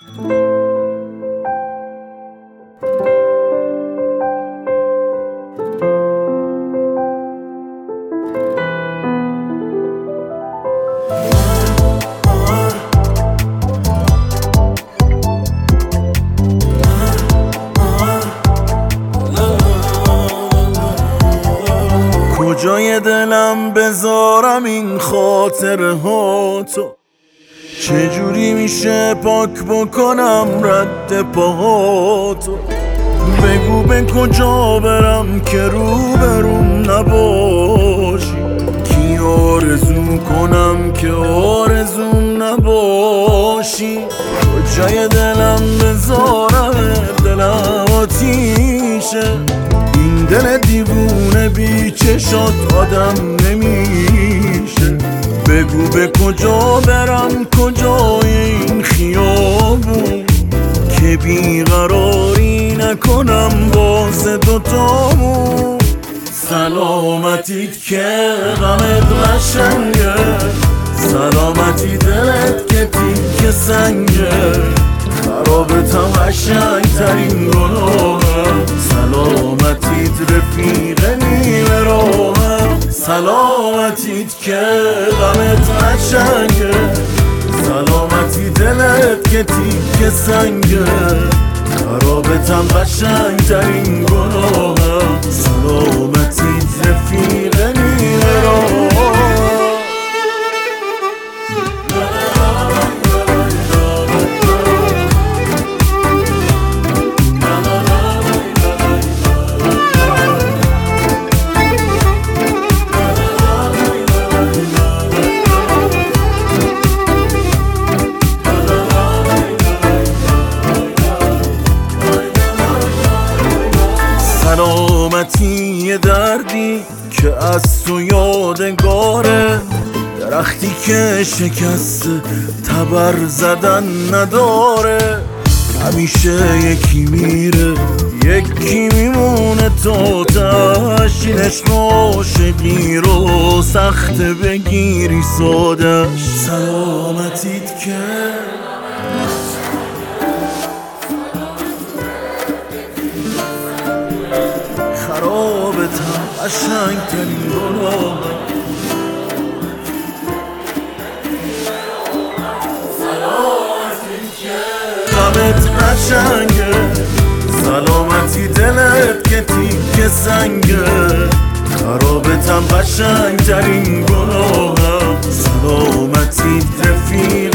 کجای دلم بذارم این خاطره ها تو؟ چجوری میشه پاک بکنم رد پاهاتو؟ بگو به کجا برم که روبروم نباشی؟ کی آرزو کنم که آرزوم نباشی؟ کجای دلم بذارم دلم آتیشه، این دل دیوونه بی چشات آدم نمیشه. بگو به کجا برم کجای این خیابون که بیقراری نکنم واسه دوتامون. سلامتیت که غمت قشنگه، سلامتی دلت که تیک سنگه، خرابتم قشنگ ترین گناهه. سلامتیت رفیق نیمه راهم، سلامتیت که غمت قشنگه، سلامتی دلت که تیک سنگه، خرابتم قشنگ ترین گناهم. سلامتیت رفیق نیمه راهم. سلامتی یه دردی که از تو یادگاره، درختی که شکست تبر زدن نداره. همیشه یکی میره یکی میمونه تا تهش، عشق عاشقی رو سخت بگیری سادش. سلامتیت که خرابتم قشنگ ترین گناه. سلامتیت که غمت قشنگه، سلامتی دلت که تیک سنگه، خرابتم قشنگ ترین گناهم. سلامتیت رفیق